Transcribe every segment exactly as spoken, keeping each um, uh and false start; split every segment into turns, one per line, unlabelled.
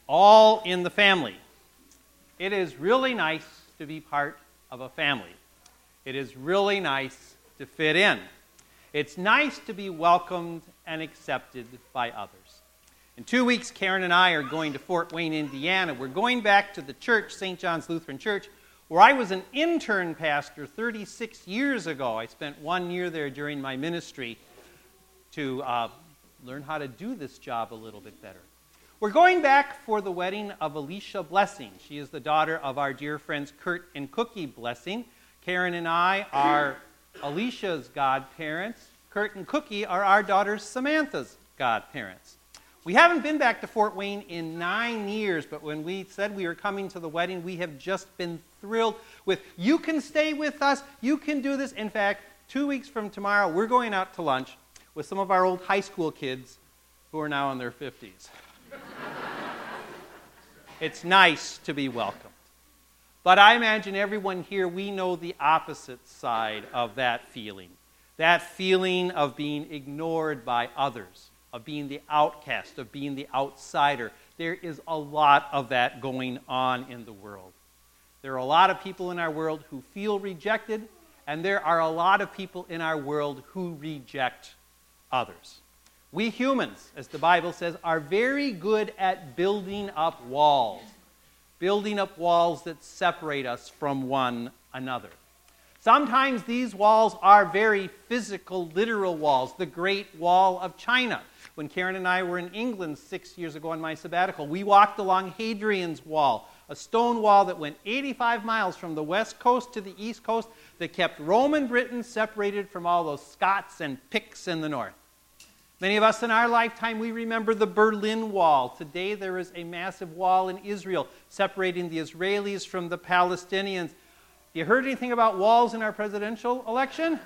all in the family. It is really nice to be part of a family. It is really nice to fit in. It's nice to be welcomed and accepted by others. In two weeks, Karen and I are going to Fort Wayne, Indiana. We're going back to the church, Saint John's Lutheran Church, where I was an intern pastor thirty-six years ago. I spent one year there during my ministry to uh, learn how to do this job a little bit better. We're going back for the wedding of Alicia Blessing. She is the daughter of our dear friends Kurt and Cookie Blessing. Karen and I are Alicia's godparents. Kurt and Cookie are our daughter Samantha's godparents. We haven't been back to Fort Wayne in nine years, but when we said we were coming to the wedding, we have just been thrilled with, you can stay with us, you can do this. In fact, two weeks from tomorrow, we're going out to lunch with some of our old high school kids who are now in their fifties. It's nice to be welcomed. But I imagine everyone here, we know the opposite side of that feeling. That feeling of being ignored by others, of being the outcast, of being the outsider. There is a lot of that going on in the world. There are a lot of people in our world who feel rejected, and there are a lot of people in our world who reject others. We humans, as the Bible says, are very good at building up walls, building up walls that separate us from one another. Sometimes these walls are very physical, literal walls. The Great Wall of China. When Karen and I were in England six years ago on my sabbatical, we walked along Hadrian's Wall, a stone wall that went eighty-five miles from the west coast to the east coast that kept Roman Britain separated from all those Scots and Picts in the north. Many of us in our lifetime, we remember the Berlin Wall. Today there is a massive wall in Israel separating the Israelis from the Palestinians. You heard anything about walls in our presidential election?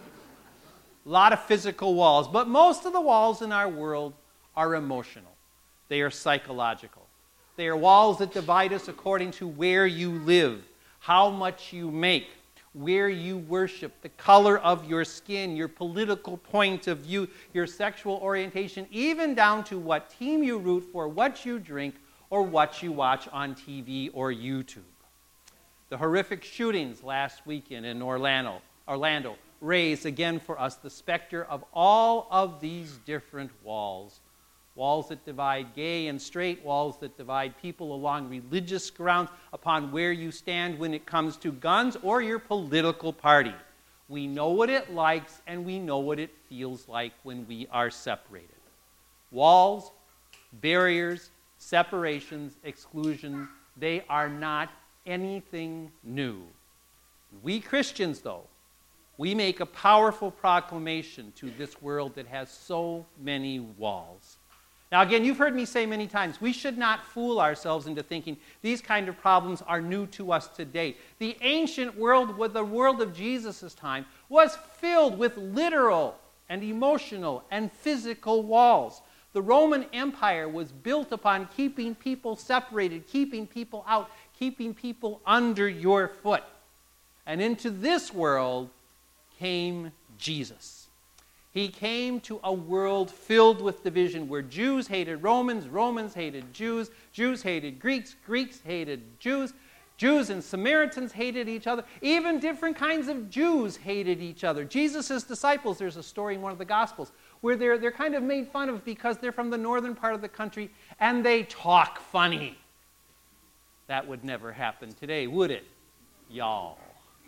A lot of physical walls, but most of the walls in our world are emotional. They are psychological. They are walls that divide us according to where you live, how much you make, where you worship, the color of your skin, your political point of view, your sexual orientation, even down to what team you root for, what you drink, or what you watch on T V or YouTube. The horrific shootings last weekend in Orlando, Orlando raised again for us the specter of all of these different walls. Walls that divide gay and straight, walls that divide people along religious grounds upon where you stand when it comes to guns or your political party. We know what it likes and we know what it feels like when we are separated. Walls, barriers, separations, exclusion, they are not anything new. We Christians, though, we make a powerful proclamation to this world that has so many walls. Now again, you've heard me say many times, we should not fool ourselves into thinking these kind of problems are new to us today. The ancient world, with the world of Jesus' time, was filled with literal and emotional and physical walls. The Roman Empire was built upon keeping people separated, keeping people out, keeping people under your foot. And into this world came Jesus. He came to a world filled with division where Jews hated Romans, Romans hated Jews, Jews hated Greeks, Greeks hated Jews, Jews and Samaritans hated each other. Even different kinds of Jews hated each other. Jesus' disciples, there's a story in one of the Gospels, where they're, they're kind of made fun of because they're from the northern part of the country and they talk funny. That would never happen today, would it, y'all?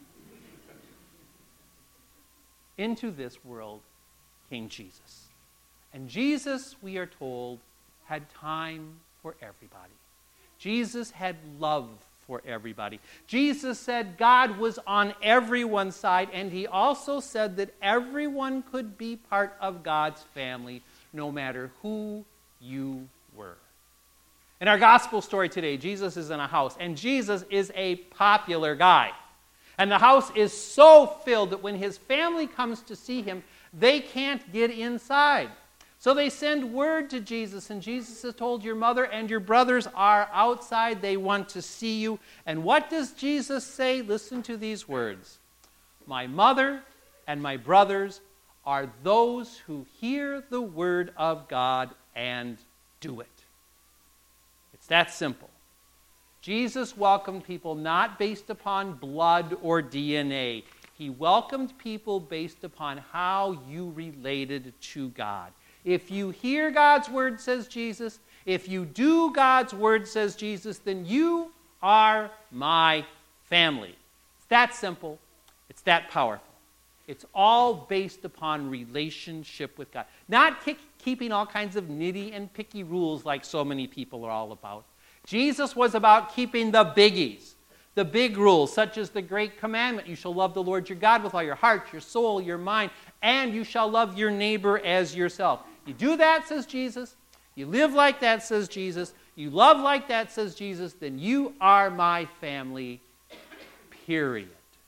Into this world came Jesus. And Jesus, we are told, had time for everybody. Jesus had love for everybody. Jesus said God was on everyone's side, and he also said that everyone could be part of God's family, no matter who you were. In our gospel story today, Jesus is in a house, and Jesus is a popular guy. And the house is so filled that when his family comes to see him, they can't get inside. So they send word to Jesus, and Jesus is told, your mother and your brothers are outside. They want to see you. And what does Jesus say? Listen to these words. My mother and my brothers are those who hear the word of God and do it. It's that simple. Jesus welcomed people not based upon blood or D N A. He welcomed people based upon how you related to God. If you hear God's word, says Jesus, if you do God's word, says Jesus, then you are my family. It's that simple. It's that powerful. It's all based upon relationship with God. Not kick, keeping all kinds of nitty and picky rules like so many people are all about. Jesus was about keeping the biggies, the big rules, such as the great commandment, you shall love the Lord your God with all your heart, your soul, your mind, and you shall love your neighbor as yourself. You do that, says Jesus. You live like that, says Jesus. You love like that, says Jesus. Then you are my family, period.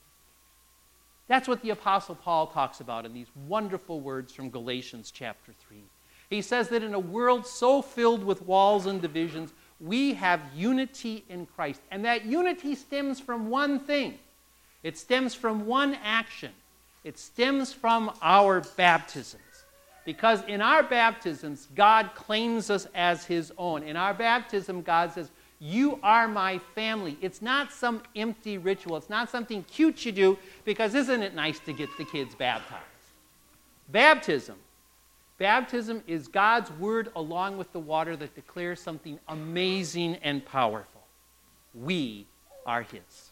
That's what the Apostle Paul talks about in these wonderful words from Galatians chapter three. He says that in a world so filled with walls and divisions, we have unity in Christ. And that unity stems from one thing. It stems from one action. It stems from our baptisms. Because in our baptisms, God claims us as his own. In our baptism, God says, you are my family. It's not some empty ritual. It's not something cute you do, because isn't it nice to get the kids baptized? Baptism. Baptism is God's word along with the water that declares something amazing and powerful. We are his.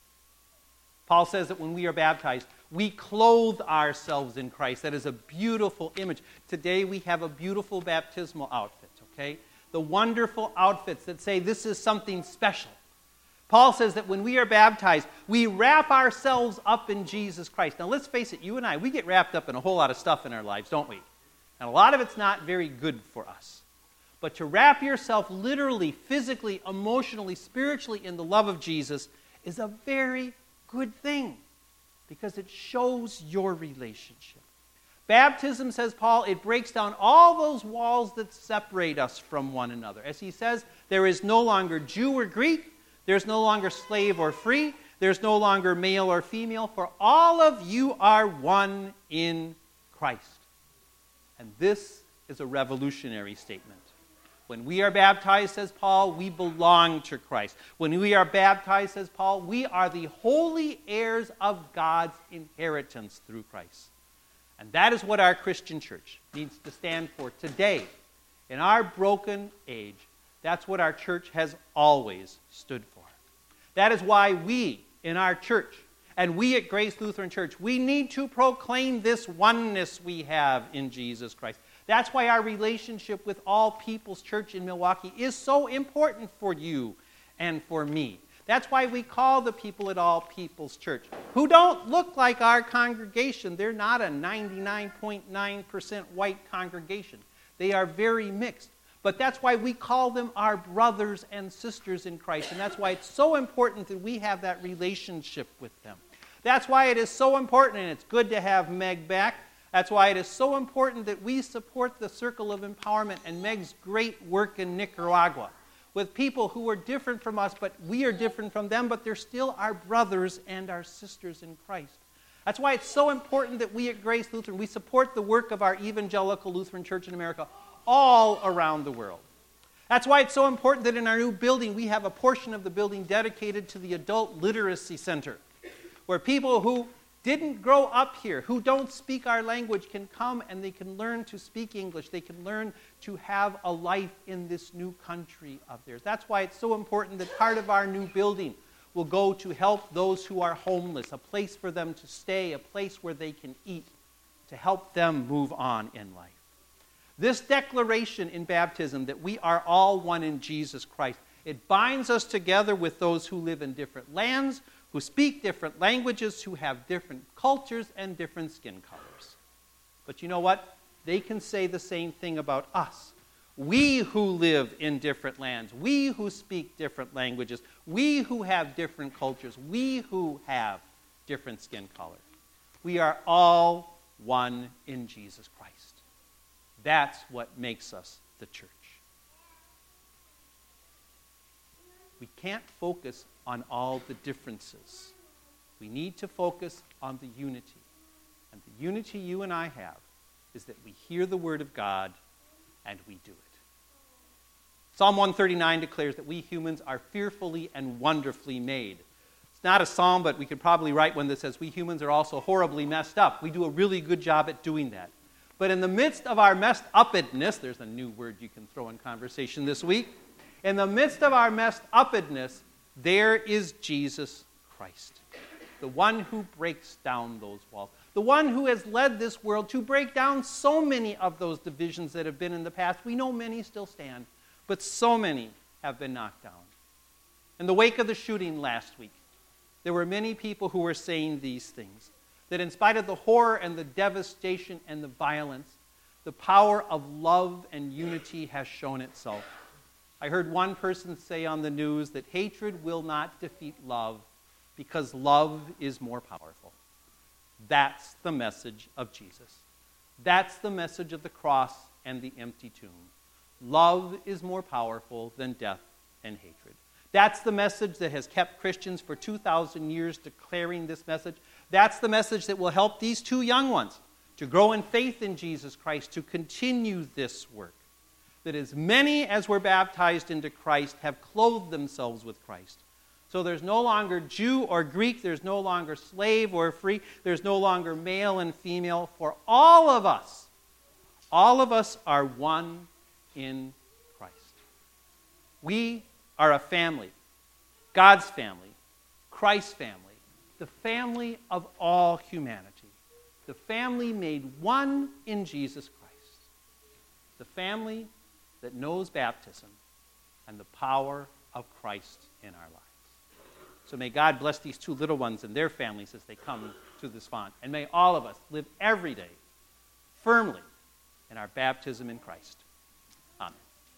Paul says that when we are baptized, we clothe ourselves in Christ. That is a beautiful image. Today we have a beautiful baptismal outfit, okay? The wonderful outfits that say this is something special. Paul says that when we are baptized, we wrap ourselves up in Jesus Christ. Now let's face it, you and I, we get wrapped up in a whole lot of stuff in our lives, don't we? And a lot of it's not very good for us. But to wrap yourself literally, physically, emotionally, spiritually in the love of Jesus is a very good thing, because it shows your relationship. Baptism, says Paul, it breaks down all those walls that separate us from one another. As he says, there is no longer Jew or Greek, there's no longer slave or free, there's no longer male or female, for all of you are one in Christ. And this is a revolutionary statement. When we are baptized, says Paul, we belong to Christ. When we are baptized, says Paul, we are the holy heirs of God's inheritance through Christ. And that is what our Christian church needs to stand for today. In our broken age, that's what our church has always stood for. That is why we, in our church, and we at Grace Lutheran Church, we need to proclaim this oneness we have in Jesus Christ. That's why our relationship with All People's Church in Milwaukee is so important for you and for me. That's why we call the people at All People's Church, who don't look like our congregation. They're not a ninety-nine point nine percent white congregation. They are very mixed. But that's why we call them our brothers and sisters in Christ. And that's why it's so important that we have that relationship with them. That's why it is so important, and it's good to have Meg back. That's why it is so important that we support the Circle of Empowerment and Meg's great work in Nicaragua with people who are different from us, but we are different from them, but they're still our brothers and our sisters in Christ. That's why it's so important that we at Grace Lutheran, we support the work of our Evangelical Lutheran Church in America all around the world. That's why it's so important that in our new building, we have a portion of the building dedicated to the Adult Literacy Center, where people who didn't grow up here, who don't speak our language, can come and they can learn to speak English. They can learn to have a life in this new country of theirs. That's why it's so important that part of our new building will go to help those who are homeless, a place for them to stay, a place where they can eat, to help them move on in life. This declaration in baptism that we are all one in Jesus Christ, it binds us together with those who live in different lands, who speak different languages, who have different cultures and different skin colors. But you know what? They can say the same thing about us. We who live in different lands, we who speak different languages, we who have different cultures, we who have different skin color. We are all one in Jesus Christ. That's what makes us the church. We can't focus on all the differences. We need to focus on the unity. And the unity you and I have is that we hear the Word of God and we do it. Psalm one thirty-nine declares that we humans are fearfully and wonderfully made. It's not a psalm, but we could probably write one that says we humans are also horribly messed up. We do a really good job at doing that. But in the midst of our messed upness, there's a new word you can throw in conversation this week. In the midst of our messed upness, there is Jesus Christ, the one who breaks down those walls, the one who has led this world to break down so many of those divisions that have been in the past. We know many still stand, but so many have been knocked down. In the wake of the shooting last week, there were many people who were saying these things, that in spite of the horror and the devastation and the violence, the power of love and unity has shown itself. I heard one person say on the news that hatred will not defeat love because love is more powerful. That's the message of Jesus. That's the message of the cross and the empty tomb. Love is more powerful than death and hatred. That's the message that has kept Christians for two thousand years declaring this message. That's the message that will help these two young ones to grow in faith in Jesus Christ, to continue this work. That as many as were baptized into Christ have clothed themselves with Christ. So there's no longer Jew or Greek, there's no longer slave or free, there's no longer male and female. For all of us, all of us are one in Christ. We are a family, God's family, Christ's family, the family of all humanity, the family made one in Jesus Christ, the family that knows baptism and the power of Christ in our lives. So may God bless these two little ones and their families as they come to this font. And may all of us live every day firmly in our baptism in Christ.